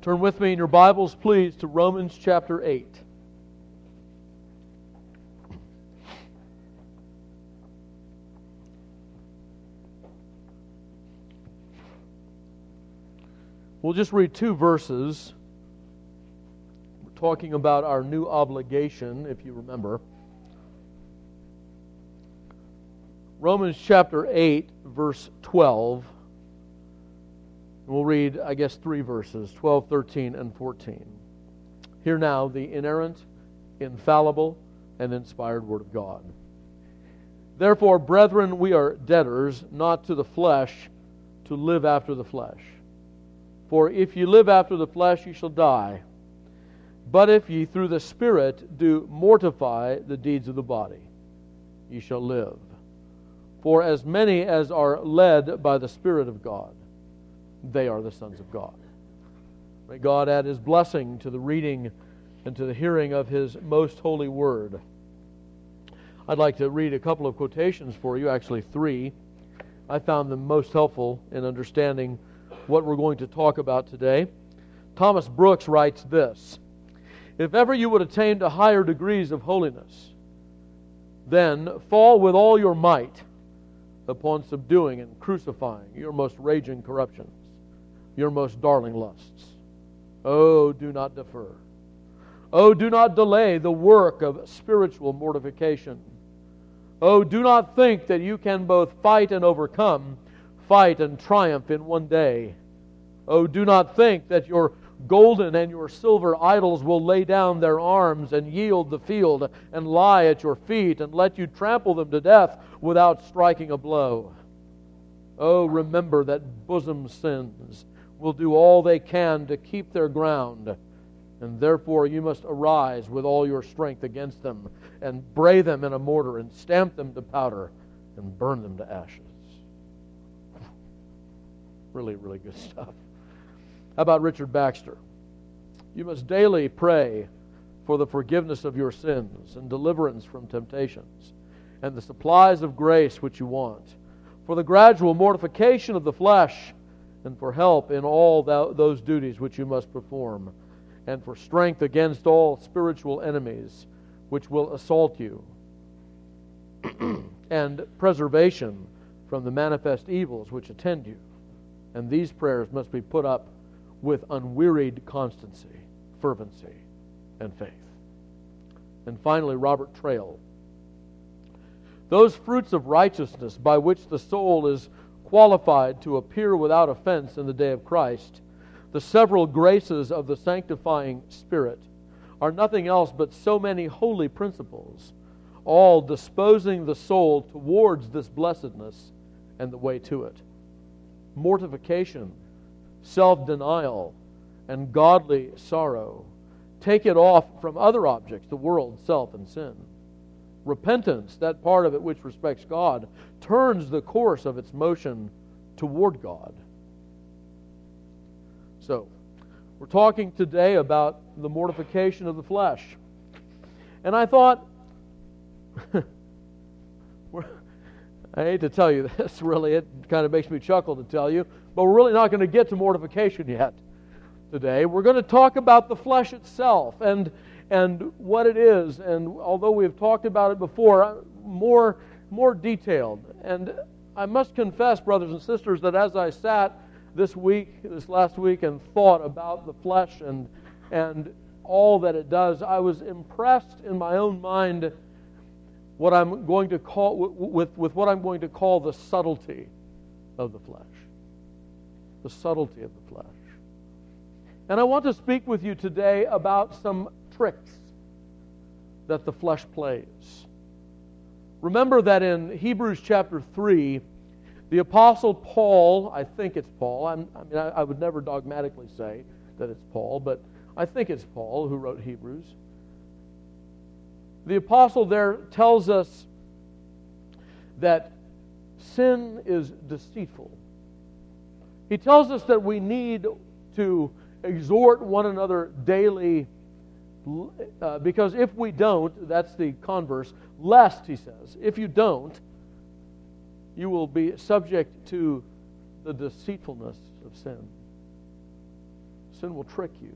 Turn with me in your Bibles, please, to Romans chapter 8. We'll just read two verses. We're talking about our new obligation, if you remember. Romans chapter 8, verse 12. We'll read, I guess, three verses, 12, 13, and 14. Hear now the inerrant, infallible, and inspired Word of God. Therefore, brethren, we are debtors, not to the flesh, to live after the flesh. For if ye live after the flesh, ye shall die. But if ye through the Spirit do mortify the deeds of the body, ye shall live. For as many as are led by the Spirit of God, they are the sons of God. May God add His blessing to the reading and to the hearing of His most holy word. I'd like to read a couple of quotations for you, actually three. I found them most helpful in understanding what we're going to talk about today. Thomas Brooks writes this: "If ever you would attain to higher degrees of holiness, then fall with all your might upon subduing and crucifying your most raging corruptions, your most darling lusts. Oh, do not defer. Oh, do not delay the work of spiritual mortification. Oh, do not think that you can both fight and overcome, fight and triumph in one day. Oh, do not think that your golden and your silver idols will lay down their arms and yield the field and lie at your feet and let you trample them to death without striking a blow. Oh, remember that bosom sins will do all they can to keep their ground, and therefore you must arise with all your strength against them and bray them in a mortar and stamp them to powder and burn them to ashes." Really, really good stuff. How about Richard Baxter? "You must daily pray for the forgiveness of your sins and deliverance from temptations and the supplies of grace which you want, for the gradual mortification of the flesh, and for help in all those duties which you must perform, and for strength against all spiritual enemies which will assault you, and preservation from the manifest evils which attend you. And these prayers must be put up with unwearied constancy, fervency, and faith." And finally, Robert Trail. "Those fruits of righteousness by which the soul is qualified to appear without offense in the day of Christ, the several graces of the sanctifying Spirit, are nothing else but so many holy principles, all disposing the soul towards this blessedness and the way to it. Mortification, self-denial, and godly sorrow take it off from other objects, the world, self, and sin. Repentance, that part of it which respects God, turns the course of its motion toward God." So, we're talking today about the mortification of the flesh. And I thought, I hate to tell you this, really, it kind of makes me chuckle to tell you, but we're really not going to get to mortification yet today. We're going to talk about the flesh itself and what it is, and although we have talked about it before, more detailed. And I must confess, brothers and sisters, that as I sat this last week, and thought about the flesh and all that it does, I was impressed in my own mind what I'm going to call with what I'm going to call the subtlety of the flesh. The subtlety of the flesh. And I want to speak with you today about some tricks that the flesh plays. Remember that in Hebrews chapter 3, the Apostle Paul, I think it's Paul, I would never dogmatically say that it's Paul, but I think it's Paul who wrote Hebrews. The Apostle there tells us that sin is deceitful. He tells us that we need to exhort one another daily, because if we don't, that's the converse, lest, he says, if you don't, you will be subject to the deceitfulness of sin. Sin will trick you.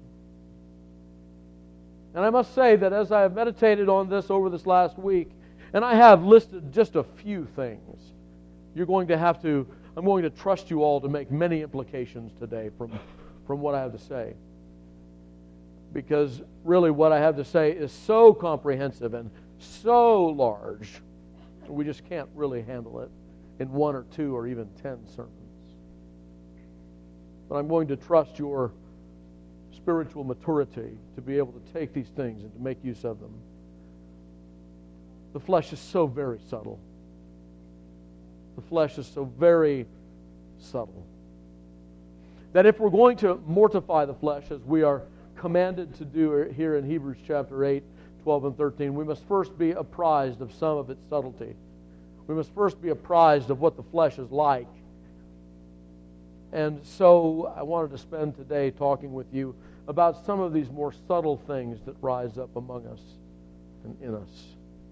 And I must say that as I have meditated on this over this last week, and I have listed just a few things, I'm going to trust you all to make many implications today from what I have to say. Because really what I have to say is so comprehensive and so large, we just can't really handle it in 1 or 2 or even 10 sermons. But I'm going to trust your spiritual maturity to be able to take these things and to make use of them. The flesh is so very subtle. The flesh is so very subtle that if we're going to mortify the flesh, as we are commanded to do here in Hebrews chapter 8, 12 and 13, we must first be apprised of some of its subtlety. We must first be apprised of what the flesh is like. And so I wanted to spend today talking with you about some of these more subtle things that rise up among us and in us.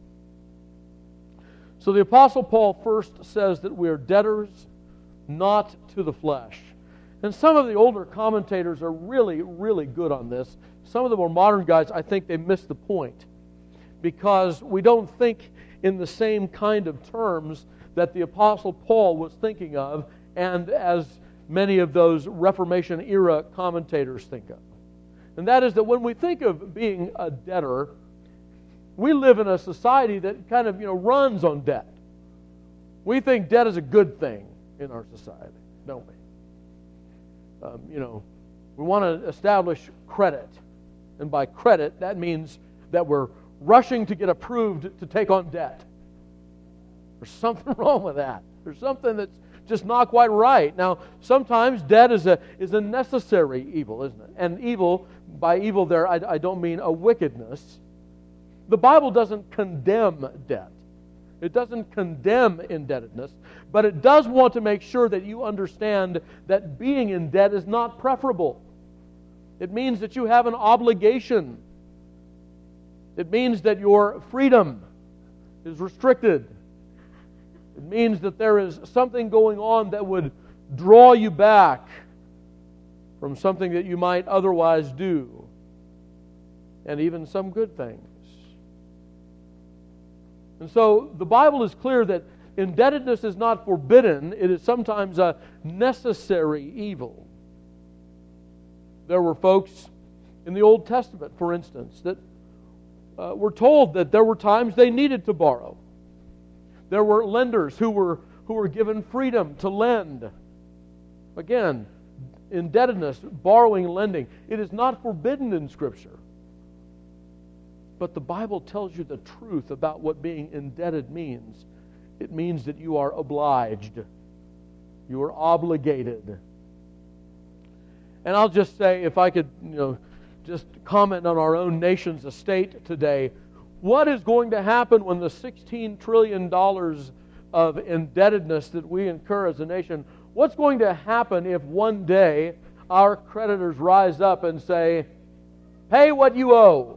So the Apostle Paul first says that we are debtors not to the flesh. And some of the older commentators are really, really good on this. Some of the more modern guys, I think they miss the point, because we don't think in the same kind of terms that the Apostle Paul was thinking of, and as many of those Reformation-era commentators think of. And that is that when we think of being a debtor, we live in a society that kind of, runs on debt. We think debt is a good thing in our society, don't we? We want to establish credit. And by credit, that means that we're rushing to get approved to take on debt. There's something wrong with that. There's something that's just not quite right. Now, sometimes debt is a necessary evil, isn't it? And evil, by evil there, I don't mean a wickedness. The Bible doesn't condemn debt. It doesn't condemn indebtedness, but it does want to make sure that you understand that being in debt is not preferable. It means that you have an obligation. It means that your freedom is restricted. It means that there is something going on that would draw you back from something that you might otherwise do, and even some good things. And so the Bible is clear that indebtedness is not forbidden. It is sometimes a necessary evil. There were folks in the Old Testament, for instance, that were told that there were times they needed to borrow. There were lenders who were given freedom to lend. Again, indebtedness, borrowing, lending, it is not forbidden in Scripture. But the Bible tells you the truth about what being indebted means. It means that you are obliged. You are obligated. And I'll just say, if I could, just comment on our own nation's estate today, what is going to happen when the $16 trillion of indebtedness that we incur as a nation, what's going to happen if one day our creditors rise up and say, pay what you owe?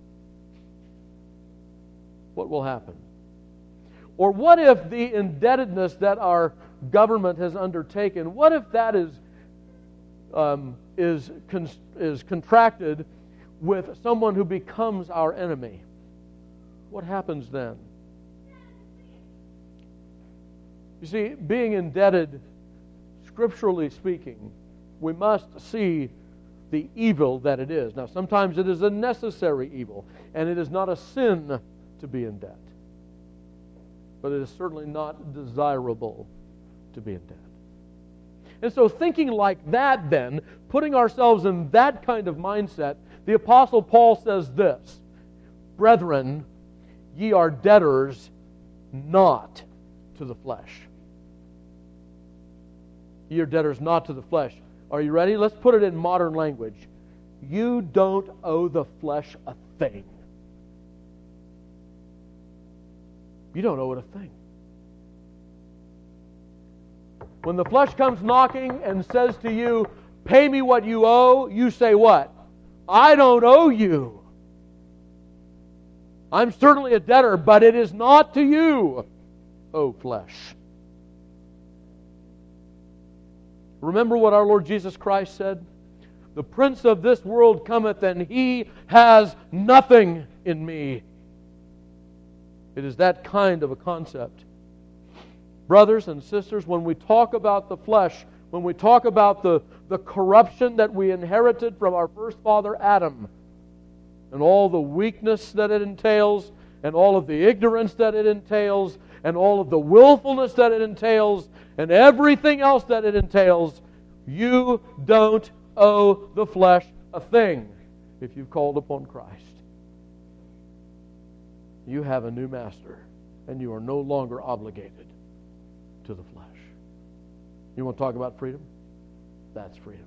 What will happen? Or what if the indebtedness that our government has undertaken, what if that is contracted with someone who becomes our enemy? What happens then? You see, being indebted, scripturally speaking, we must see the evil that it is. Now, sometimes it is a necessary evil, and it is not a sin to be in debt. But it is certainly not desirable to be in debt. And so thinking like that then, putting ourselves in that kind of mindset, the Apostle Paul says this, brethren, ye are debtors not to the flesh. Ye are debtors not to the flesh. Are you ready? Let's put it in modern language. You don't owe the flesh a thing. You don't owe it a thing. When the flesh comes knocking and says to you, pay me what you owe, you say what? I don't owe you. I'm certainly a debtor, but it is not to you, O flesh. Remember what our Lord Jesus Christ said? The prince of this world cometh, and he has nothing in me. It is that kind of a concept. Brothers and sisters, when we talk about the flesh, when we talk about the corruption that we inherited from our first father Adam, and all the weakness that it entails, and all of the ignorance that it entails, and all of the willfulness that it entails, and everything else that it entails, you don't owe the flesh a thing if you've called upon Christ. You have a new master, and you are no longer obligated to the flesh. You want to talk about freedom? That's freedom.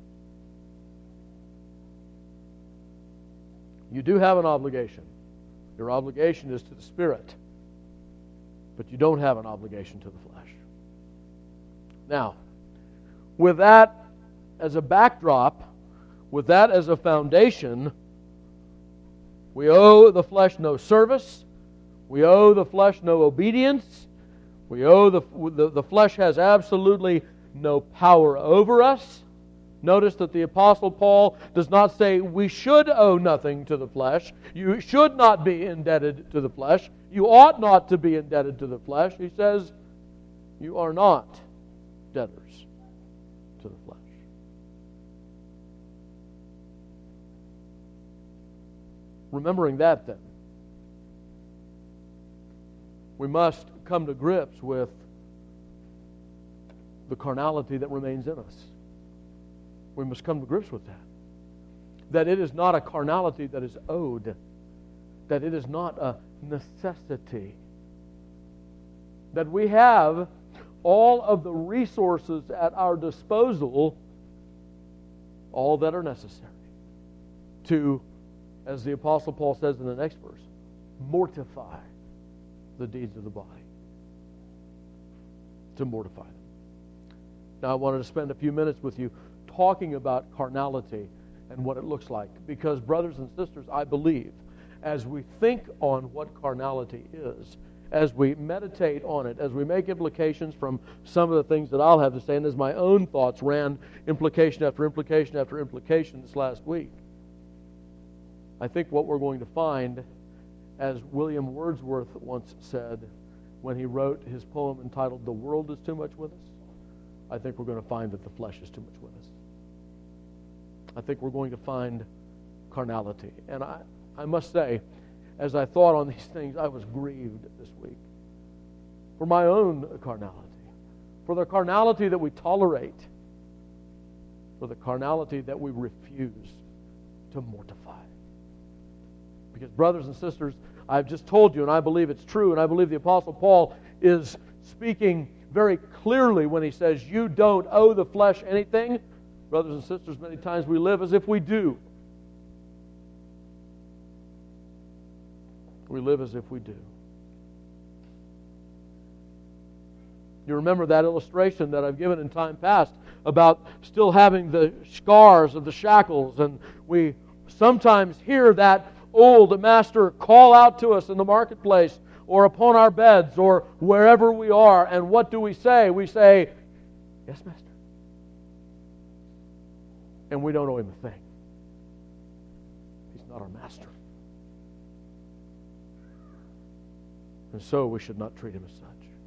You do have an obligation. Your obligation is to the Spirit, but you don't have an obligation to the flesh. Now, with that as a backdrop, with that as a foundation, we owe the flesh no service. We owe the flesh no obedience. We owe the flesh has absolutely no power over us. Notice that the Apostle Paul does not say we should owe nothing to the flesh. You should not be indebted to the flesh. You ought not to be indebted to the flesh. He says you are not debtors to the flesh. Remembering that, then, we must come to grips with the carnality that remains in us. We must come to grips with that. That it is not a carnality that is owed. That it is not a necessity. That we have all of the resources at our disposal, all that are necessary to, as the Apostle Paul says in the next verse, mortify the deeds of the body. To mortify them. Now I wanted to spend a few minutes with you talking about carnality and what it looks like. Because, brothers and sisters, I believe, as we think on what carnality is, as we meditate on it, as we make implications from some of the things that I'll have to say, and as my own thoughts ran implication after implication after implication this last week, I think what we're going to find, as William Wordsworth once said when he wrote his poem entitled "The World is Too Much With Us," I think we're going to find that the flesh is too much with us. I think we're going to find carnality. And I must say, as I thought on these things, I was grieved this week for my own carnality, for the carnality that we tolerate, for the carnality that we refuse to mortify. Because, brothers and sisters, I've just told you, and I believe it's true, and I believe the Apostle Paul is speaking very clearly when he says, you don't owe the flesh anything. Brothers and sisters, many times we live as if we do. We live as if we do. You remember that illustration that I've given in time past about still having the scars of the shackles, and we sometimes hear that old master call out to us in the marketplace or upon our beds or wherever we are, and what do we say? We say, "Yes, Master." And we don't owe him a thing. He's not our master. And so we should not treat him as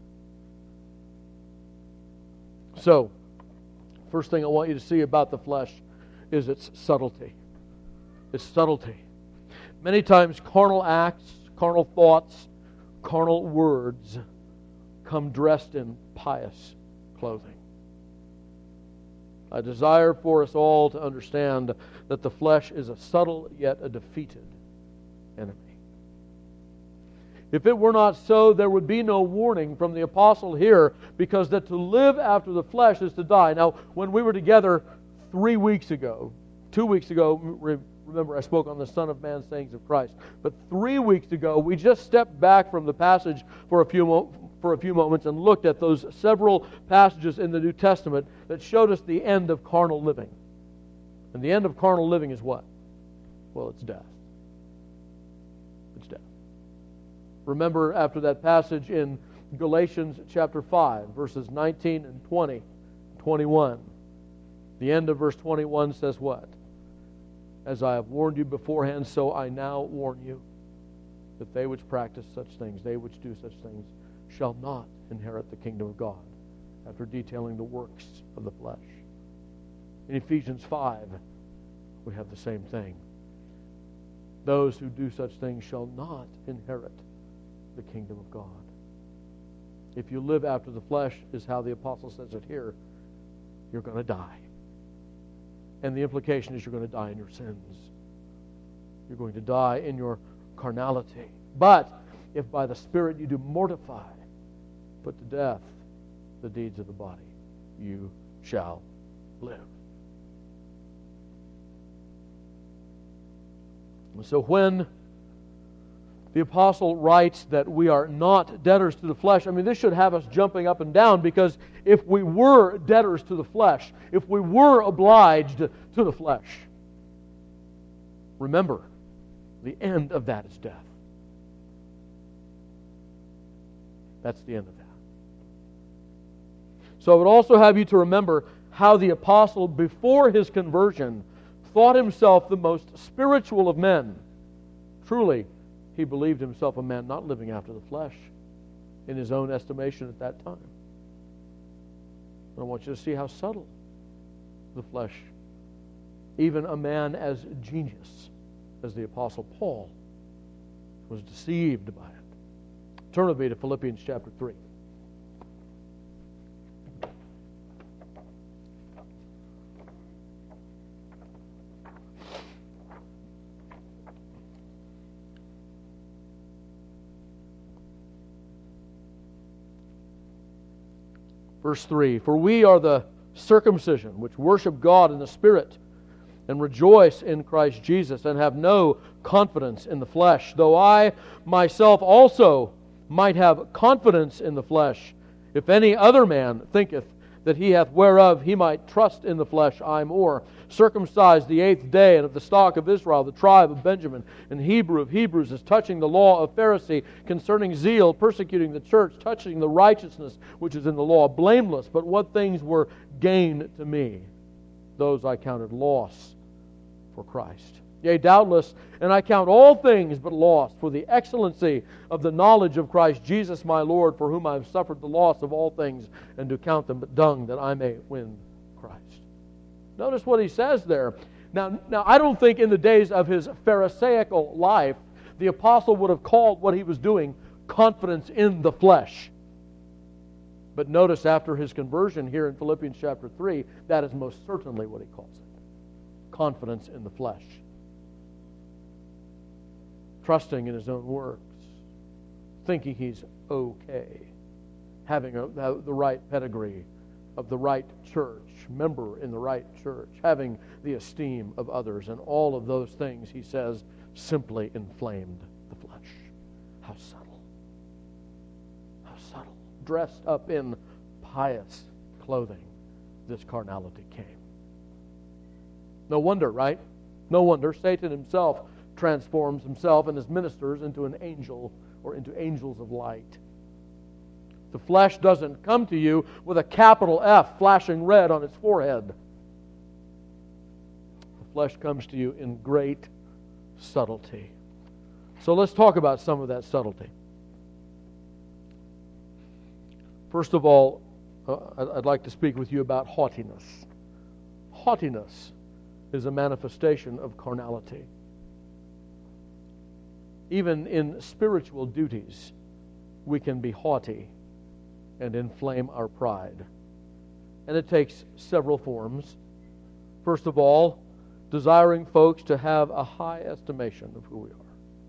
such. So, first thing I want you to see about the flesh is its subtlety. Its subtlety. Many times carnal acts, carnal thoughts, carnal words come dressed in pious clothing. I desire for us all to understand that the flesh is a subtle yet a defeated enemy. If it were not so, there would be no warning from the apostle here, because that to live after the flesh is to die. Now, when we were together 2 weeks ago, remember I spoke on the Son of Man sayings of Christ, but 3 weeks ago we just stepped back from the passage for a few moments and looked at those several passages in the New Testament that showed us the end of carnal living. And the end of carnal living is what? Well, it's death. It's death. Remember after that passage in Galatians chapter 5, verses 19 and 20, 21. The end of verse 21 says what? As I have warned you beforehand, so I now warn you, that they which practice such things, they which do such things, shall not inherit the kingdom of God, after detailing the works of the flesh. In Ephesians 5, we have the same thing. Those who do such things shall not inherit the kingdom of God. If you live after the flesh, is how the apostle says it here, you're going to die. And the implication is you're going to die in your sins. You're going to die in your carnality. But if by the Spirit you do mortify, put to death the deeds of the body, you shall live. So when the apostle writes that we are not debtors to the flesh, I mean, this should have us jumping up and down, because if we were debtors to the flesh, if we were obliged to the flesh, remember, the end of that is death. That's the end of that. So I would also have you to remember how the apostle, before his conversion, thought himself the most spiritual of men. Truly, he believed himself a man not living after the flesh in his own estimation at that time. And I want you to see how subtle the flesh, even a man as genius as the Apostle Paul, was deceived by it. Turn with me to Philippians chapter 3. Verse 3, for we are the circumcision which worship God in the Spirit and rejoice in Christ Jesus and have no confidence in the flesh, though I myself also might have confidence in the flesh. If any other man thinketh that he hath whereof he might trust in the flesh, I more, circumcised the 8th day, and of the stock of Israel, the tribe of Benjamin, and Hebrew of Hebrews, as touching the law of Pharisee, concerning zeal, persecuting the church, touching the righteousness which is in the law, blameless. But what things were gain to me, those I counted loss for Christ. Yea, doubtless, and I count all things but loss for the excellency of the knowledge of Christ Jesus my Lord, for whom I have suffered the loss of all things, and do count them but dung, that I may win Christ. Notice what he says there. Now, I don't think in the days of his Pharisaical life, the apostle would have called what he was doing confidence in the flesh. But notice after his conversion here in Philippians chapter 3, that is most certainly what he calls it. Confidence in the flesh. Trusting in his own works, thinking he's okay, having the right pedigree of the right church, member in the right church, having the esteem of others, and all of those things, he says, simply inflamed the flesh. How subtle. How subtle. Dressed up in pious clothing, this carnality came. No wonder, right? No wonder Satan himself transforms himself and his ministers into an angel or into angels of light. The flesh doesn't come to you with a capital F flashing red on its forehead. The flesh comes to you in great subtlety. So let's talk about some of that subtlety. First of all, I'd like to speak with you about haughtiness. Haughtiness is a manifestation of carnality. Even in spiritual duties, we can be haughty and inflame our pride. And it takes several forms. First of all, desiring folks to have a high estimation of who we are.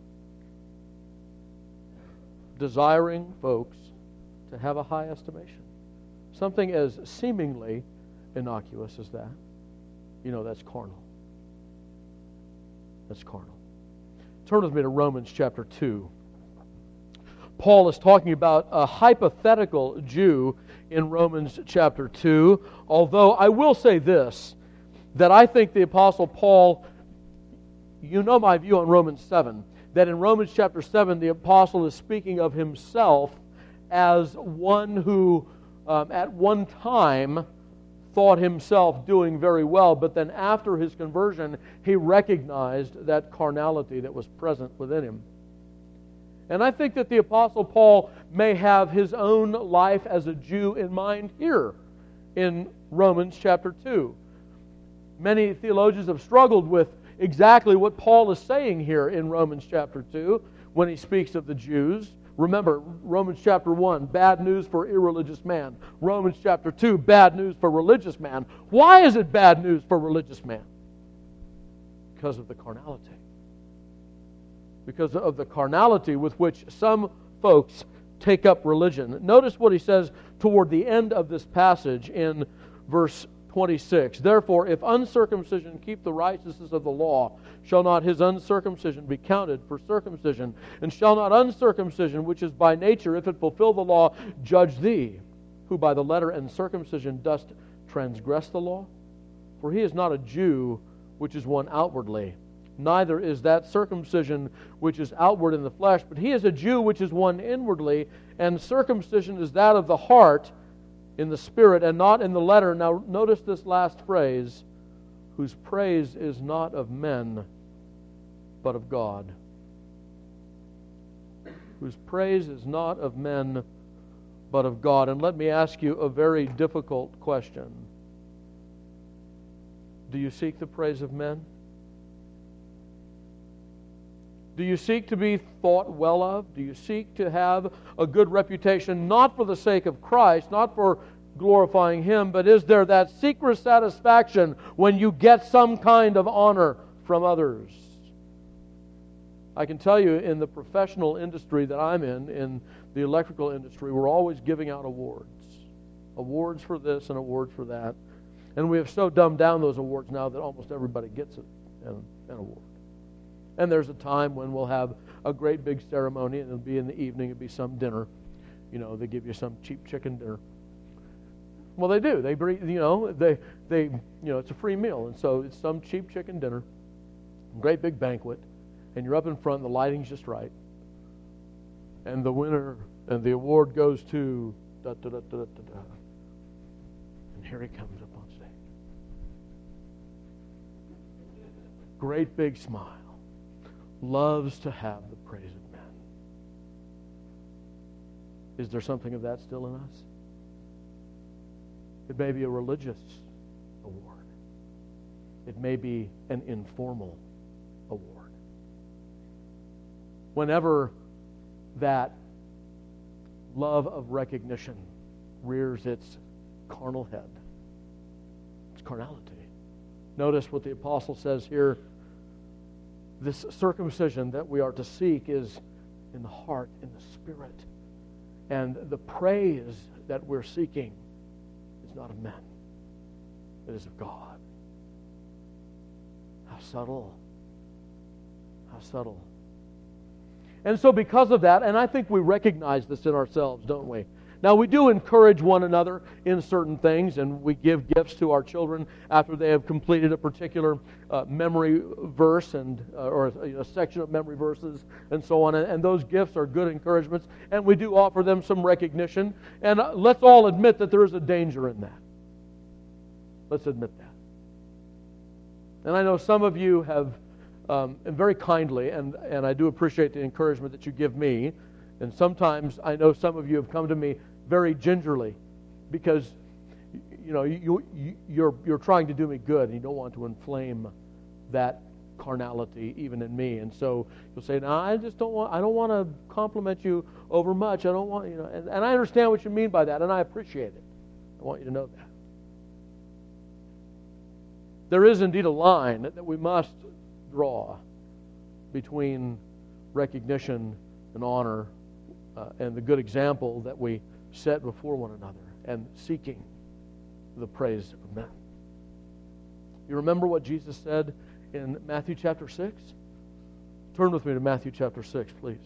Desiring folks to have a high estimation. Something as seemingly innocuous as that. You know, that's carnal. That's carnal. Turn with me to Romans chapter 2. Paul is talking about a hypothetical Jew in Romans chapter 2, although I will say this, that I think the Apostle Paul, you know my view on Romans 7, that in Romans chapter 7 the Apostle is speaking of himself as one who at one time thought himself doing very well, but then after his conversion, he recognized that carnality that was present within him. And I think that the Apostle Paul may have his own life as a Jew in mind here in Romans chapter 2. Many theologians have struggled with exactly what Paul is saying here in Romans chapter 2 when he speaks of the Jews. Remember, Romans chapter 1, bad news for irreligious man. Romans chapter 2, bad news for religious man. Why is it bad news for religious man? Because of the carnality. Because of the carnality with which some folks take up religion. Notice what he says toward the end of this passage in verse 26. Therefore, if uncircumcision keep the righteousness of the law, shall not his uncircumcision be counted for circumcision? And shall not uncircumcision, which is by nature, if it fulfill the law, judge thee, who by the letter and circumcision dost transgress the law? For he is not a Jew, which is one outwardly, neither is that circumcision which is outward in the flesh, but he is a Jew which is one inwardly, and circumcision is that of the heart in the spirit and not in the letter. Now notice this last phrase, whose praise is not of men, but of God. Whose praise is not of men, but of God. And let me ask you a very difficult question. Do you seek the praise of men? Do you seek to be thought well of? Do you seek to have a good reputation, not for the sake of Christ, not for glorifying Him, but is there that secret satisfaction when you get some kind of honor from others? I can tell you in the professional industry that I'm in the electrical industry, we're always giving out awards. Awards for this and awards for that. And we have so dumbed down those awards now that almost everybody gets an award. And there's a time when we'll have a great big ceremony, and it'll be in the evening, it'll be some dinner. You know, they give you some cheap chicken dinner. Well, they do. They bring, it's a free meal, and so it's some cheap chicken dinner, great big banquet, and you're up in front, and the lighting's just right. And the winner and the award goes to da da da da da da. And here he comes up on stage. Great big smile. Loves to have the praise of men. Is there something of that still in us? It may be a religious award. It may be an informal award. Whenever that love of recognition rears its carnal head, it's carnality. Notice what the apostle says here. This circumcision that we are to seek is in the heart, in the spirit. And the praise that we're seeking is not of men. It is of God. How subtle. How subtle. And so because of that, and I think we recognize this in ourselves, don't we? Now, we do encourage one another in certain things, and we give gifts to our children after they have completed a particular memory verse or a section of memory verses and so on. And those gifts are good encouragements, and we do offer them some recognition. And let's all admit that there is a danger in that. Let's admit that. And I know some of you have, and very kindly, and I do appreciate the encouragement that you give me. And sometimes I know some of you have come to me very gingerly because you're trying to do me good and you don't want to inflame that carnality even in me. And so you'll say, "No, I don't want to compliment you over much. I don't want, and I understand what you mean by that, and I appreciate it. I want you to know that." There is indeed a line that we must draw between recognition and honor and the good example that we set before one another and seeking the praise of men. You remember what Jesus said in Matthew chapter 6? Turn with me to Matthew chapter 6, please.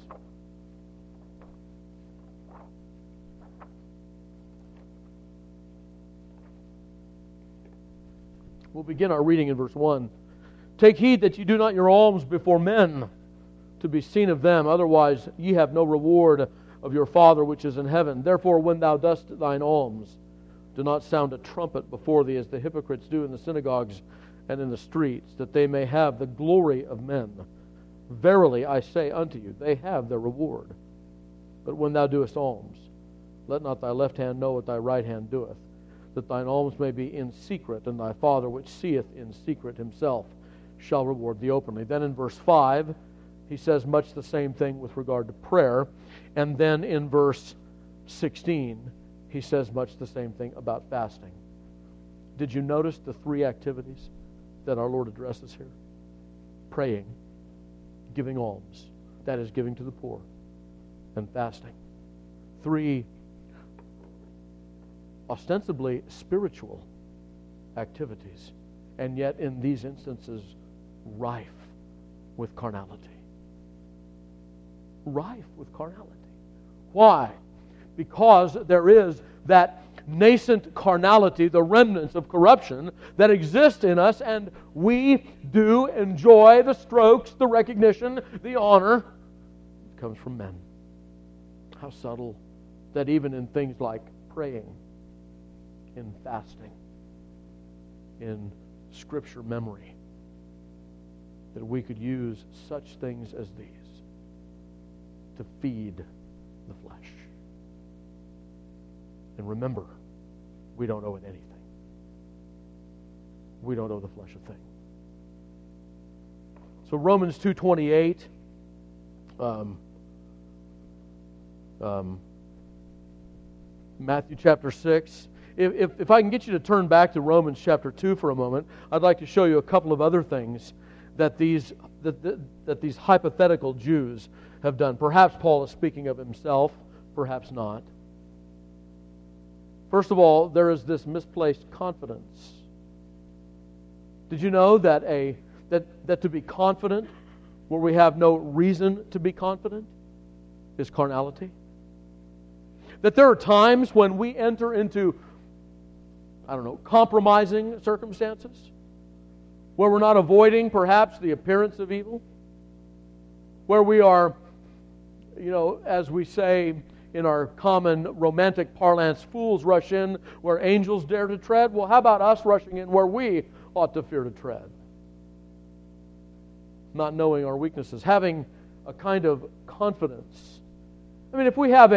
We'll begin our reading in verse 1. Take heed that you do not your alms before men to be seen of them, otherwise ye have no reward of your Father which is in heaven. Therefore, when thou dost thine alms, Do not sound a trumpet before thee, as the hypocrites do in the synagogues and in the streets, that they may have the glory of men. Verily I say unto you, they have their reward. But when thou doest alms, let not thy left hand know what thy right hand doeth, that thine alms may be in secret, and thy Father which seeth in secret himself shall reward thee openly. Then in verse 5, he says much the same thing with regard to prayer. And then in verse 16, he says much the same thing about fasting. Did you notice the three activities that our Lord addresses here? Praying, giving alms, that is, giving to the poor, and fasting. Three ostensibly spiritual activities, and yet in these instances rife with carnality. Rife with carnality. Why? Because there is that nascent carnality, the remnants of corruption that exist in us, and we do enjoy the strokes, the recognition, the honor. It comes from men. How subtle that even in things like praying, in fasting, in Scripture memory, that we could use such things as these to feed the flesh. And remember, we don't owe it anything. We don't owe the flesh a thing. So Romans 2:28, Matthew chapter 6. If I can get you to turn back to Romans chapter 2 for a moment, I'd like to show you a couple of other things that these hypothetical Jews have done. Perhaps Paul is speaking of himself, perhaps not. First of all, there is this misplaced confidence. Did you know that to be confident, where we have no reason to be confident, is carnality? That there are times when we enter into, compromising circumstances, where we're not avoiding perhaps the appearance of evil, where we are, as we say in our common romantic parlance, fools rush in where angels dare to tread. Well, how about us rushing in where we ought to fear to tread? Not knowing our weaknesses, having a kind of confidence. I mean, if we have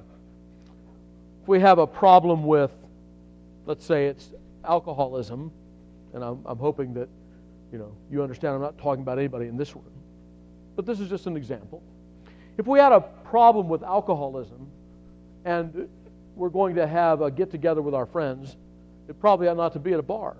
a problem with, let's say it's alcoholism, and I'm hoping that you understand I'm not talking about anybody in this room, but this is just an example. If we had a problem with alcoholism and we're going to have a get-together with our friends, it probably ought not to be at a bar.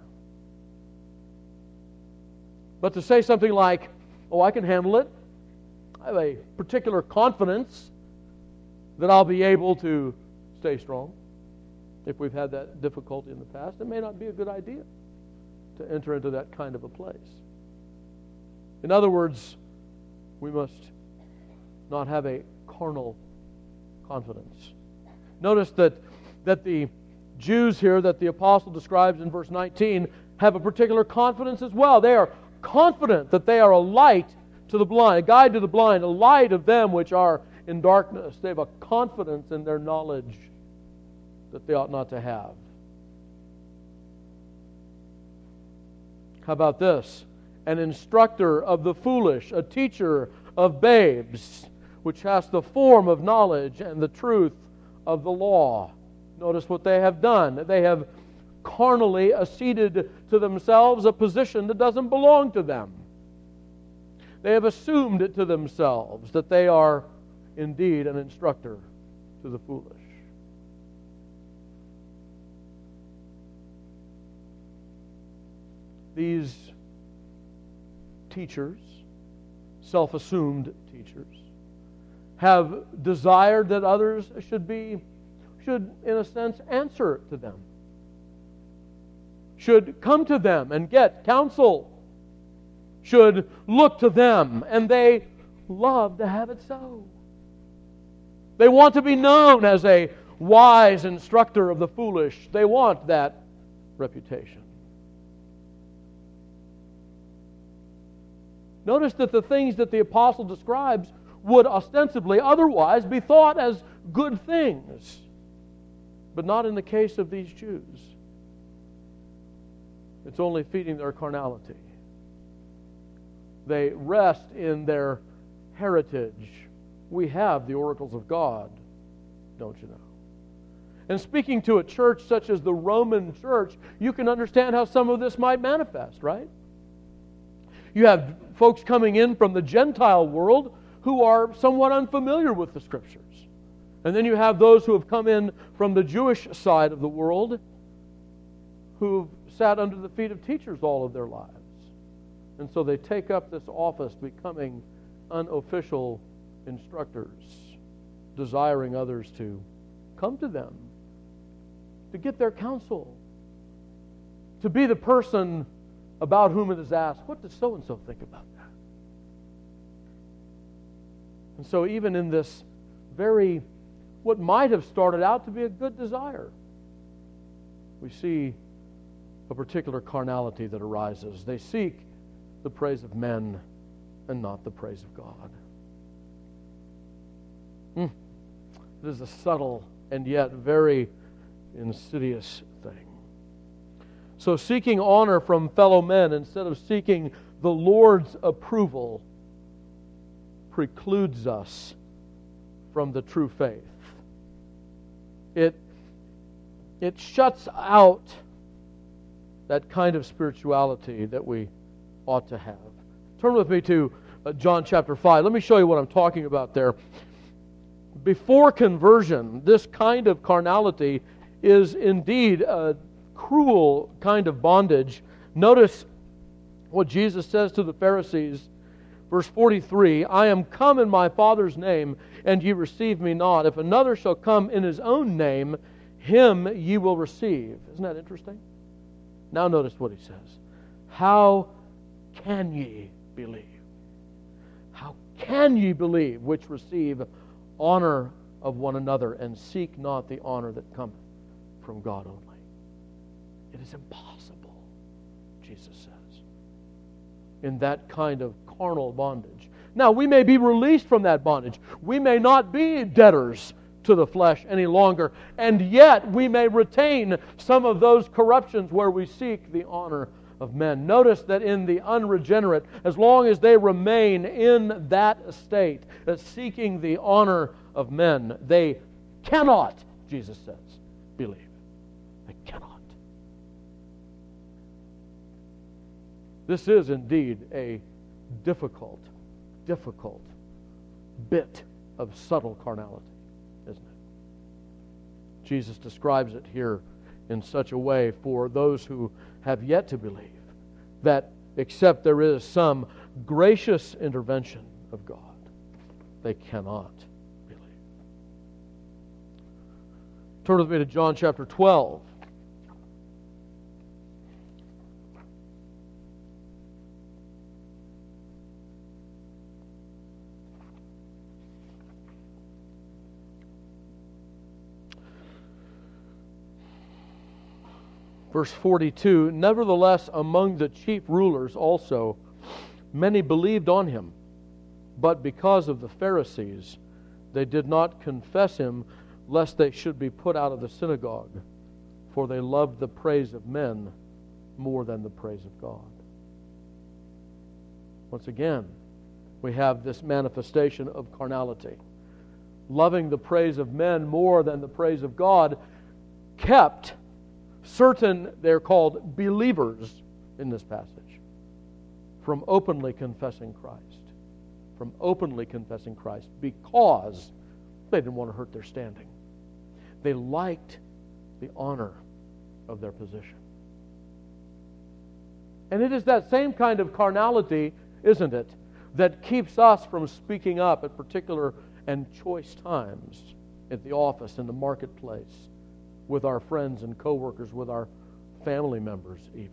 But to say something like, oh, I can handle it, I have a particular confidence that I'll be able to stay strong. If we've had that difficulty in the past, it may not be a good idea to enter into that kind of a place. In other words, we must not have a carnal confidence. Notice that the Jews here that the apostle describes in verse 19 have a particular confidence as well. They are confident that they are a light to the blind, a guide to the blind, a light of them which are in darkness. They have a confidence in their knowledge that they ought not to have. How about this? An instructor of the foolish, a teacher of babes, which has the form of knowledge and the truth of the law. Notice what they have done. They have carnally acceded to themselves a position that doesn't belong to them. They have assumed it to themselves that they are indeed an instructor to the foolish. These teachers, self-assumed teachers, have desired that others should, in a sense, answer to them, should come to them and get counsel, should look to them, and they love to have it so. They want to be known as a wise instructor of the foolish. They want that reputation. Notice that the things that the apostle describes would ostensibly otherwise be thought as good things. But not in the case of these Jews. It's only feeding their carnality. They rest in their heritage. We have the oracles of God, don't you know? And speaking to a church such as the Roman church, you can understand how some of this might manifest, right? You have folks coming in from the Gentile world who are somewhat unfamiliar with the Scriptures. And then you have those who have come in from the Jewish side of the world who've sat under the feet of teachers all of their lives. And so they take up this office, becoming unofficial instructors, desiring others to come to them, to get their counsel, to be the person about whom it is asked, what does so-and-so think about that? And so even in this very, what might have started out to be a good desire, we see a particular carnality that arises. They seek the praise of men and not the praise of God. It is a subtle and yet very insidious thing. So seeking honor from fellow men instead of seeking the Lord's approval precludes us from the true faith. It shuts out that kind of spirituality that we ought to have. Turn with me to John chapter 5. Let me show you what I'm talking about there. Before conversion, this kind of carnality is indeed a cruel kind of bondage. Notice what Jesus says to the Pharisees, verse 43, I am come in my Father's name, and ye receive me not. If another shall come in his own name, him ye will receive. Isn't that interesting? Now notice what he says. How can ye believe? How can ye believe which receive honor of one another and seek not the honor that cometh from God only? It is impossible, Jesus says, in that kind of carnal bondage. Now, we may be released from that bondage. We may not be debtors to the flesh any longer, and yet we may retain some of those corruptions where we seek the honor of men. Notice that in the unregenerate, as long as they remain in that state, seeking the honor of men, they cannot, Jesus says, believe. They cannot. This is indeed a difficult bit of subtle carnality, isn't it? Jesus describes it here in such a way for those who have yet to believe, that except there is some gracious intervention of God, they cannot believe. Turn with me to John chapter 12. Verse 42, nevertheless among the chief rulers also many believed on him, but because of the Pharisees they did not confess him, lest they should be put out of the synagogue, for they loved the praise of men more than the praise of God. Once again, we have this manifestation of carnality. Loving the praise of men more than the praise of God kept certain, they're called believers in this passage, from openly confessing Christ. From openly confessing Christ because they didn't want to hurt their standing. They liked the honor of their position. And it is that same kind of carnality, isn't it, that keeps us from speaking up at particular and choice times at the office, in the marketplace, with our friends and co-workers, with our family members even.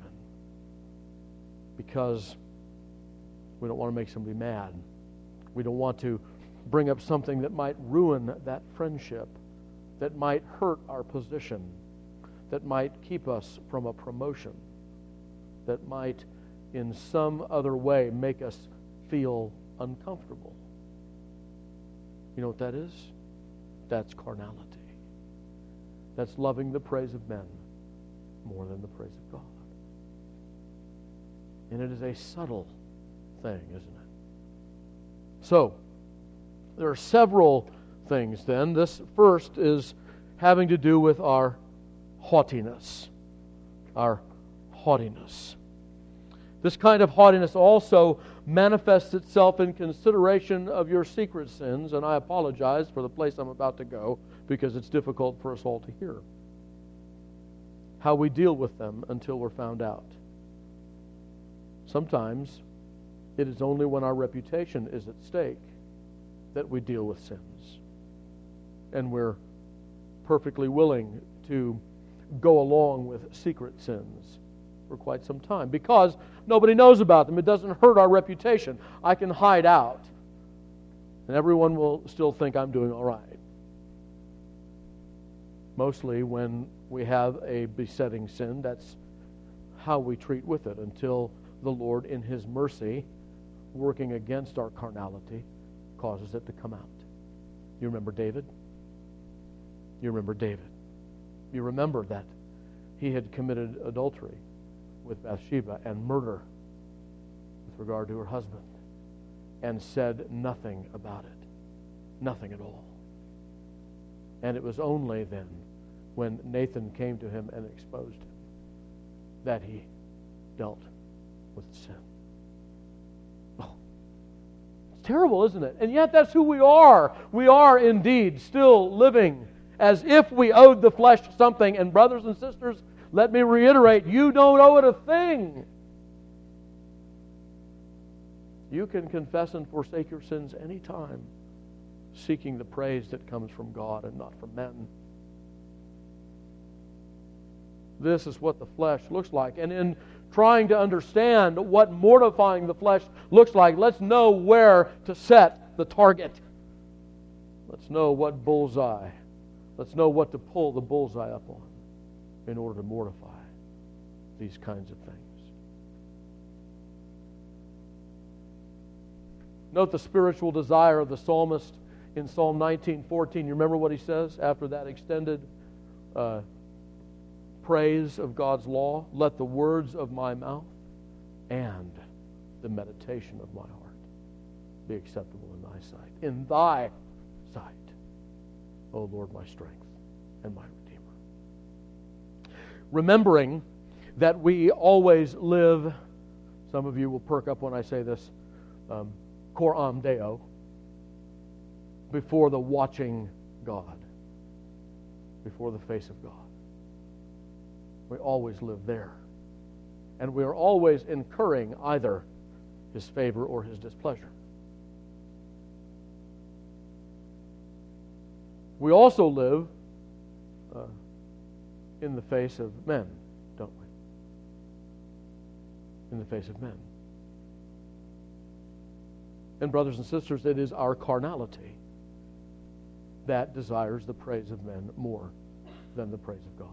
Because we don't want to make somebody mad. We don't want to bring up something that might ruin that friendship, that might hurt our position, that might keep us from a promotion, that might in some other way make us feel uncomfortable. You know what that is? That's carnality. that's loving the praise of men more than the praise of God. And it is a subtle thing, isn't it? So, there are several things then. This first is having to do with our haughtiness. Our haughtiness. This kind of haughtiness also manifests itself in consideration of your secret sins, and I apologize for the place I'm about to go because it's difficult for us all to hear. How we deal with them until we're found out. Sometimes it is only when our reputation is at stake that we deal with sins. And we're perfectly willing to go along with secret sins for quite some time because nobody knows about them. It doesn't hurt our reputation. I can hide out and everyone will still think I'm doing all right. Mostly when we have a besetting sin, that's how we treat with it until the Lord, in His mercy, working against our carnality, causes it to come out. You remember David? You remember David. You remember that he had committed adultery with Bathsheba and murder with regard to her husband and said nothing about it. Nothing at all. And it was only then when Nathan came to him and exposed him that he dealt with sin. Oh, it's terrible, isn't it? And yet that's who we are. We are indeed still living as if we owed the flesh something. And brothers and sisters, let me reiterate, you don't owe it a thing. You can confess and forsake your sins anytime, seeking the praise that comes from God and not from men. This is what the flesh looks like. And in trying to understand what mortifying the flesh looks like, let's know where to set the target. Let's know what bullseye. Let's know what to pull the bullseye up on in order to mortify these kinds of things. Note the spiritual desire of the psalmist in Psalm 19:14. You remember what he says after that extended praise of God's law? Let the words of my mouth and the meditation of my heart be acceptable in thy sight. In thy sight, O Lord, my strength and my Redeemer. Remembering that we always live, some of you will perk up when I say this, coram Deo, before the watching God, before the face of God. We always live there. And we are always incurring either His favor or His displeasure. We also live in the face of men, don't we? In the face of men. And brothers and sisters, it is our carnality that desires the praise of men more than the praise of God.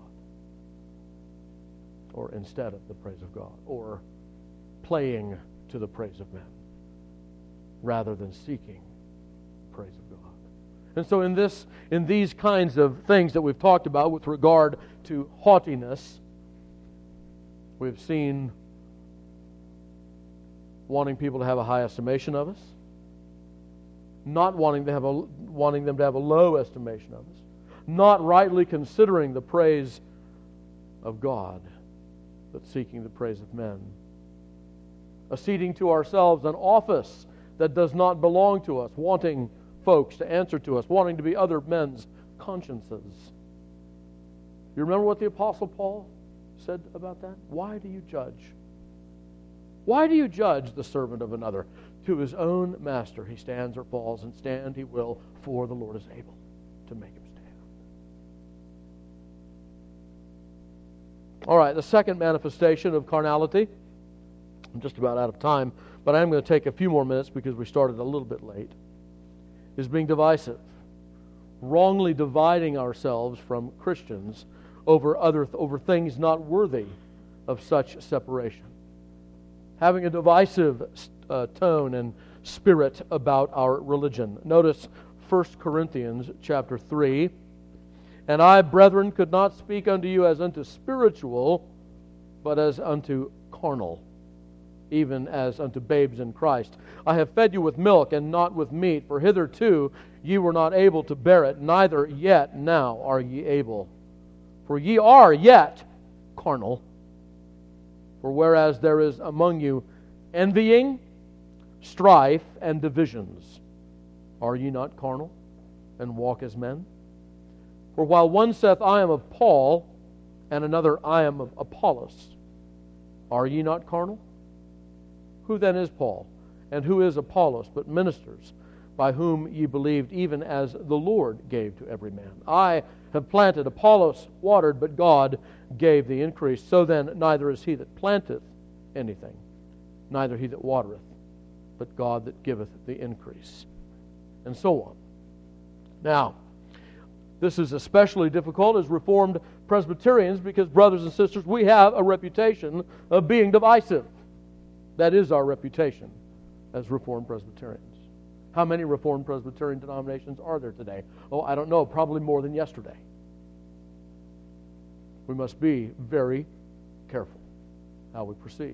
Or instead of the praise of God. Or playing to the praise of men rather than seeking praise of God. And so in these kinds of things that we've talked about with regard to haughtiness, we've seen wanting people to have a high estimation of us, not wanting them to have a low estimation of us, not rightly considering the praise of God, but seeking the praise of men, acceding to ourselves an office that does not belong to us, wanting folks to answer to us, wanting to be other men's consciences. You remember what the Apostle Paul said about that? Why do you judge? Why do you judge the servant of another? To his own master he stands or falls, and stand he will, for the Lord is able to make him stand. All right, the second manifestation of carnality. I'm just about out of time, but I am going to take a few more minutes because we started a little bit late. Is being divisive, wrongly dividing ourselves from Christians over things not worthy of such separation. Having a divisive tone and spirit about our religion. Notice 1 Corinthians chapter 3 And I, brethren, could not speak unto you as unto spiritual, but as unto carnal, even as unto babes in Christ. I have fed you with milk and not with meat, for hitherto ye were not able to bear it, neither yet now are ye able. For ye are yet carnal. For whereas there is among you envying, strife, and divisions, are ye not carnal, and walk as men? For while one saith, I am of Paul, and another, I am of Apollos, are ye not carnal? Who then is Paul, and who is Apollos, but ministers, by whom ye believed, even as the Lord gave to every man? I have planted, Apollos watered, but God gave the increase. So then, neither is he that planteth anything, neither he that watereth, but God that giveth the increase. And so on. Now, this is especially difficult as Reformed Presbyterians because, brothers and sisters, we have a reputation of being divisive. That is our reputation as Reformed Presbyterians. How many Reformed Presbyterian denominations are there today? Oh, I don't know. Probably more than yesterday. We must be very careful how we proceed.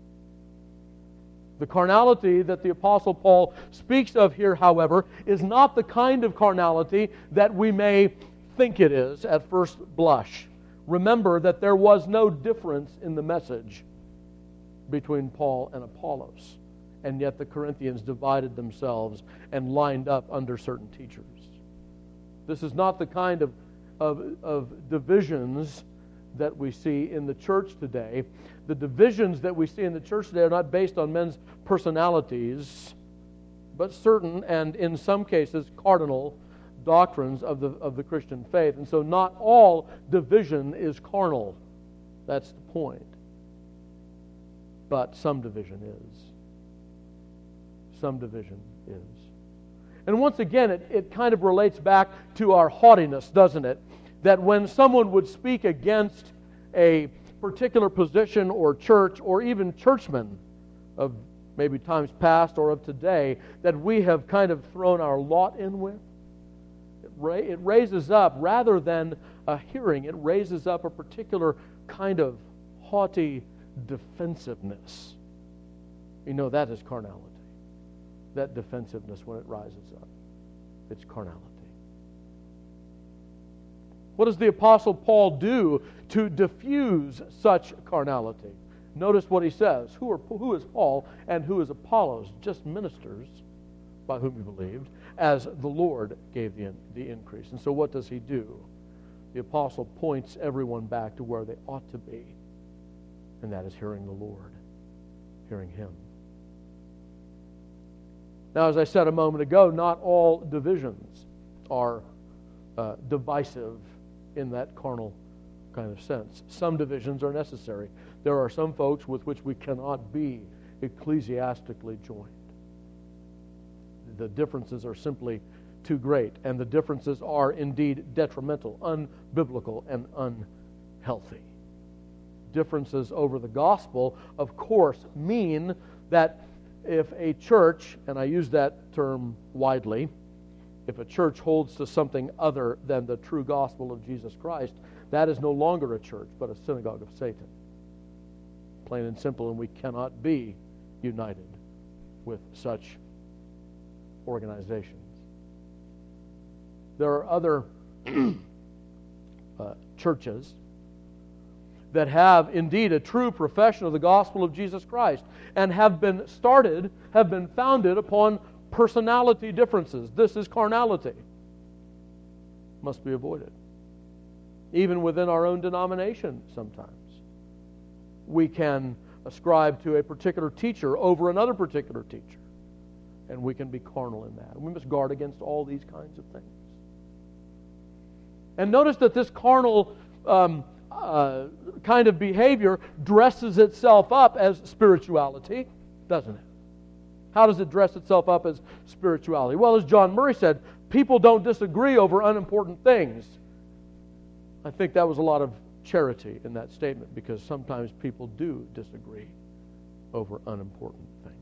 The carnality that the Apostle Paul speaks of here, however, is not the kind of carnality that we may think it is at first blush. Remember that there was no difference in the message between Paul and Apollos, and yet the Corinthians divided themselves and lined up under certain teachers. This is not the kind of divisions that we see in the church today. The divisions that we see in the church today are not based on men's personalities, but certain and in some cases cardinal doctrines of the Christian faith. And so not all division is carnal. That's the point. But some division is. Some division is. And once again, it kind of relates back to our haughtiness, doesn't it? That when someone would speak against a particular position or church or even churchmen of maybe times past or of today that we have kind of thrown our lot in with, it raises up, rather than a hearing, it raises up a particular kind of haughty defensiveness. You know, that is carnality. That defensiveness when it rises up. It's carnality. What does the Apostle Paul do to diffuse such carnality? Notice what he says. Who is Paul and who is Apollos? Just ministers by whom he believed, as the Lord gave the increase. And so what does he do? The Apostle points everyone back to where they ought to be, and that is hearing the Lord, hearing Him. Now, as I said a moment ago, not all divisions are divisive in that carnal kind of sense. Some divisions are necessary. There are some folks with which we cannot be ecclesiastically joined. The differences are simply too great, and the differences are indeed detrimental, unbiblical, and unhealthy. Differences over the gospel, of course, mean that if a church, and I use that term widely, if a church holds to something other than the true gospel of Jesus Christ, that is no longer a church, but a synagogue of Satan. Plain and simple, and we cannot be united with such organizations. There are other churches that have indeed a true profession of the gospel of Jesus Christ and have been founded upon personality differences. This is carnality. Must be avoided. Even within our own denomination sometimes. We can ascribe to a particular teacher over another particular teacher. And we can be carnal in that. We must guard against all these kinds of things. And notice that this carnal kind of behavior dresses itself up as spirituality, doesn't it? How does it dress itself up as spirituality? Well, as John Murray said, people don't disagree over unimportant things. I think that was a lot of charity in that statement, because sometimes people do disagree over unimportant things.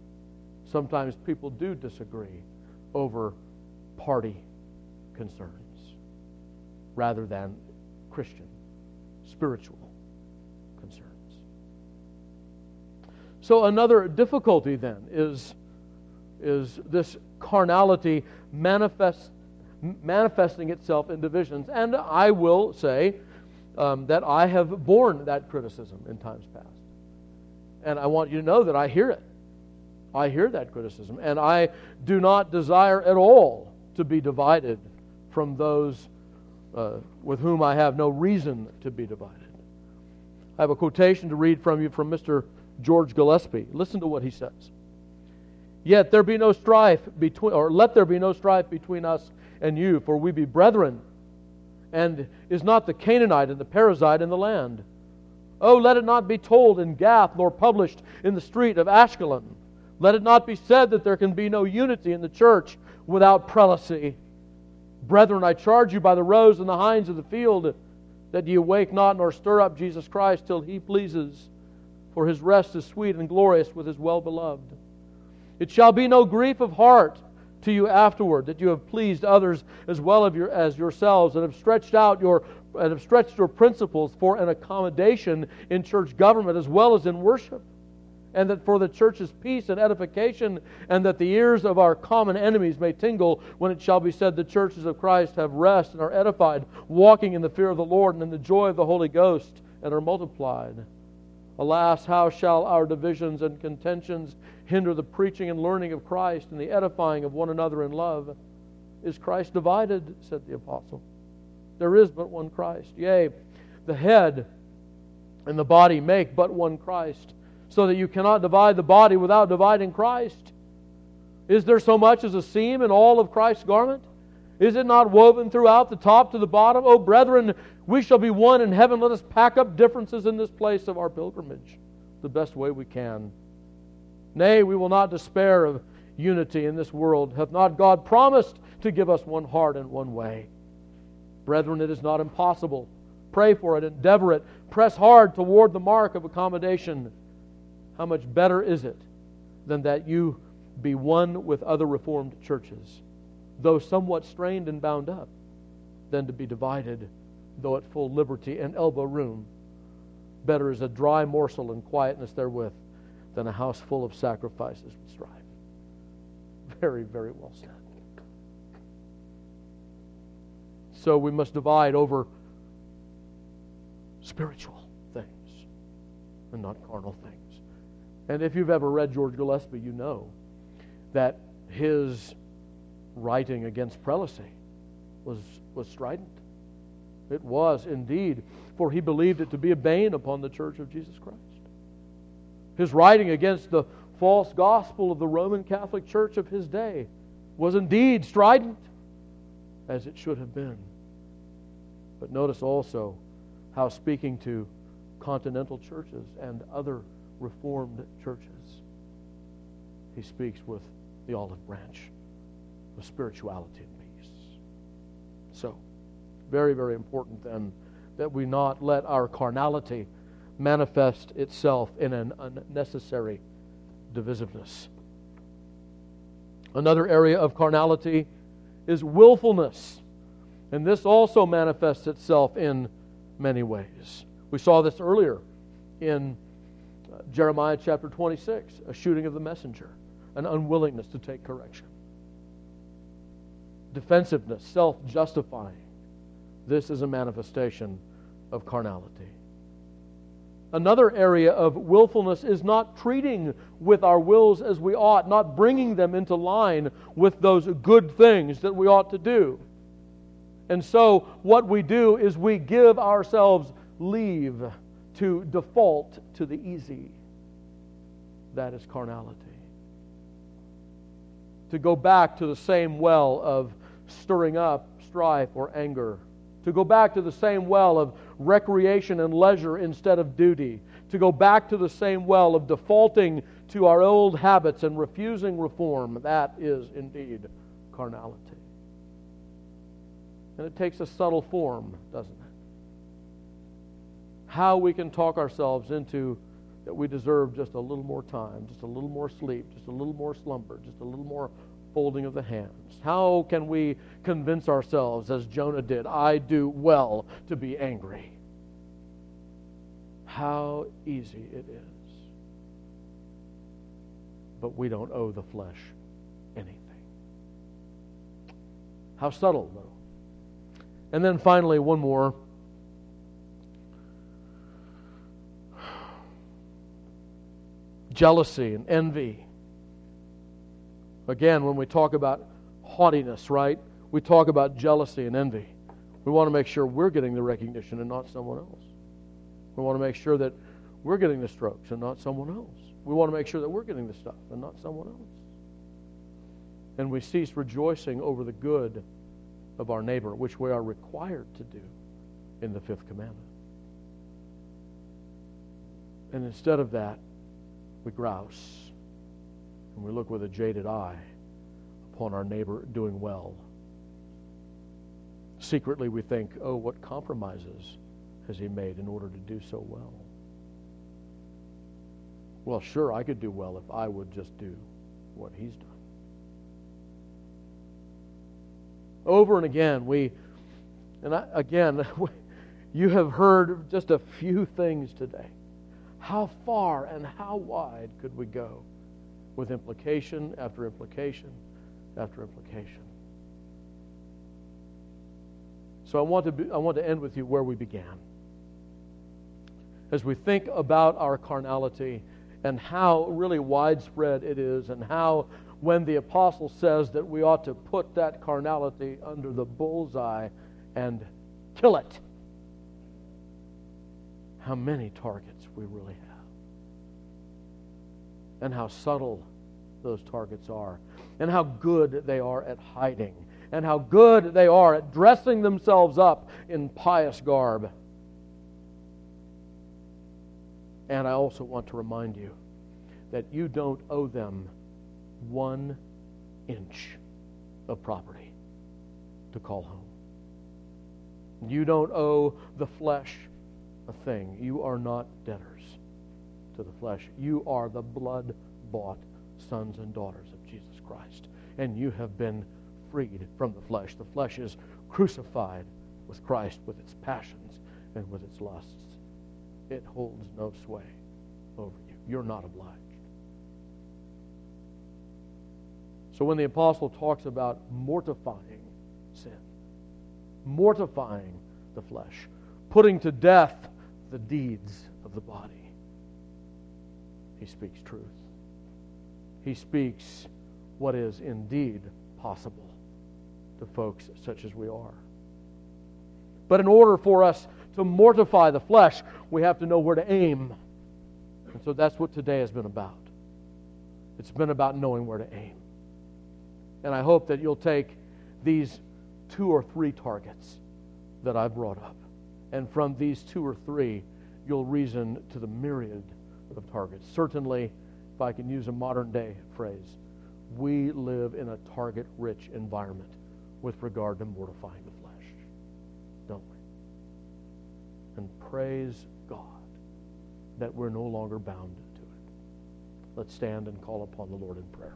Sometimes people do disagree over party concerns. rather than Christian, spiritual concerns. So another difficulty then is this carnality manifesting itself in divisions. And I will say that I have borne that criticism in times past. And I want you to know that I hear it. I hear that criticism. And I do not desire at all to be divided from those with whom I have no reason to be divided. I have a quotation to read from you from Mr. George Gillespie. Listen to what he says. Let there be no strife between us and you, for we be brethren. And is not the Canaanite and the Perizzite in the land? Oh, let it not be told in Gath, nor published in the street of Ashkelon. Let it not be said that there can be no unity in the church without prelacy. Brethren, I charge you by the roes and the hinds of the field, that ye awake not nor stir up Jesus Christ till He pleases. For His rest is sweet and glorious with His well-beloved. It shall be no grief of heart to you afterward, that you have pleased others as well as yourselves, and have stretched your principles for an accommodation in church government as well as in worship, and that for the church's peace and edification, and that the ears of our common enemies may tingle when it shall be said, the churches of Christ have rest and are edified, walking in the fear of the Lord and in the joy of the Holy Ghost, and are multiplied. Alas, how shall our divisions and contentions hinder the preaching and learning of Christ and the edifying of one another in love? Is Christ divided? Said the apostle. There is but one Christ. Yea, the head and the body make but one Christ, so that you cannot divide the body without dividing Christ. Is there so much as a seam in all of Christ's garment? Is it not woven throughout the top to the bottom? O brethren, we shall be one in heaven. Let us pack up differences in this place of our pilgrimage the best way we can. Nay, we will not despair of unity in this world. Hath not God promised to give us one heart and one way? Brethren, it is not impossible. Pray for it, endeavor it, press hard toward the mark of accommodation. How much better is it than that you be one with other Reformed churches, though somewhat strained and bound up, than to be divided, though at full liberty and elbow room. Better is a dry morsel and quietness therewith than a house full of sacrifices and strife. Very, very well said. So we must divide over spiritual things and not carnal things. And if you've ever read George Gillespie, you know that his writing against prelacy was strident. It was indeed, for he believed it to be a bane upon the Church of Jesus Christ. His writing against the false gospel of the Roman Catholic Church of his day was indeed strident, as it should have been. But notice also how, speaking to continental churches and other Reformed churches, he speaks with the olive branch of spirituality and peace. So, very, very important then that we not let our carnality manifest itself in an unnecessary divisiveness. Another area of carnality is willfulness, and this also manifests itself in many ways. We saw this earlier in Jeremiah chapter 26, a shooting of the messenger, an unwillingness to take correction. Defensiveness, self-justifying. This is a manifestation of carnality. Another area of willfulness is not treating with our wills as we ought, not bringing them into line with those good things that we ought to do. And so what we do is we give ourselves leave to default to the easy. That is carnality. To go back to the same well of stirring up strife or anger. To go back to the same well of recreation and leisure instead of duty. To go back to the same well of defaulting to our old habits and refusing reform. That is indeed carnality. And it takes a subtle form, doesn't it? How we can talk ourselves into that we deserve just a little more time, just a little more sleep, just a little more slumber, just a little more folding of the hands? How can we convince ourselves, as Jonah did, I do well to be angry? How easy it is. But we don't owe the flesh anything. How subtle, though. And then finally, one more. Jealousy and envy. Again, when we talk about haughtiness, right? We talk about jealousy and envy. We want to make sure we're getting the recognition and not someone else. We want to make sure that we're getting the strokes and not someone else. We want to make sure that we're getting the stuff and not someone else. And we cease rejoicing over the good of our neighbor, which we are required to do in the fifth commandment. And instead of that, we grouse and we look with a jaded eye upon our neighbor doing well. Secretly we think, oh, what compromises has he made in order to do so well? Well, sure, I could do well if I would just do what he's done. Over and again, you have heard just a few things today. How far and how wide could we go with implication after implication after implication? So I want to end with you where we began. As we think about our carnality and how really widespread it is, and how when the apostle says that we ought to put that carnality under the bullseye and kill it, how many targets we really have, and how subtle those targets are, and how good they are at hiding, and how good they are at dressing themselves up in pious garb. And I also want to remind you that you don't owe them 1 inch of property to call home. You don't owe the flesh a thing. You are not debtors to the flesh. You are the blood-bought sons and daughters of Jesus Christ. And you have been freed from the flesh. The flesh is crucified with Christ, with its passions and with its lusts. It holds no sway over you. You're not obliged. So when the apostle talks about mortifying sin, mortifying the flesh, putting to death the deeds of the body, he speaks truth. He speaks what is indeed possible to folks such as we are. But in order for us to mortify the flesh, we have to know where to aim. And so that's what today has been about. It's been about knowing where to aim. And I hope that you'll take these 2 or 3 targets that I brought up, and from these 2 or 3, you'll reason to the myriad of targets. Certainly, if I can use a modern day phrase, we live in a target-rich environment with regard to mortifying the flesh, don't we? And praise God that we're no longer bound to it. Let's stand and call upon the Lord in prayer.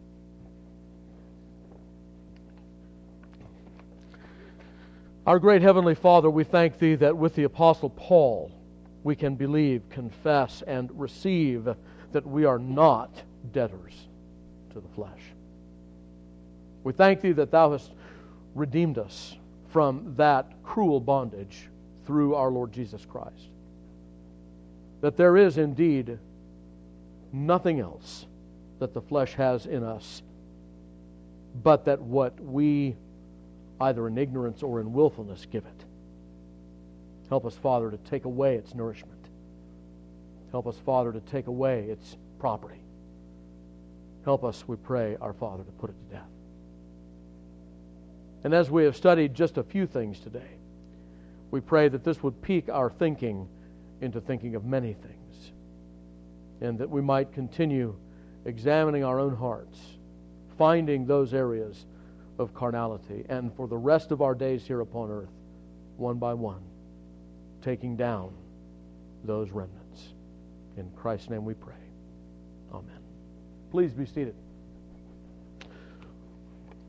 Our great Heavenly Father, we thank Thee that with the Apostle Paul we can believe, confess, and receive that we are not debtors to the flesh. We thank Thee that Thou hast redeemed us from that cruel bondage through our Lord Jesus Christ. That there is indeed nothing else that the flesh has in us, but that what we, either in ignorance or in willfulness, give it. Help us, Father, to take away its nourishment. Help us, Father, to take away its property. Help us, we pray, our Father, to put it to death. And as we have studied just a few things today, we pray that this would pique our thinking into thinking of many things, and that we might continue examining our own hearts, finding those areas of carnality, and for the rest of our days here upon earth, one by one, taking down those remnants. In Christ's name we pray. Amen. Please be seated.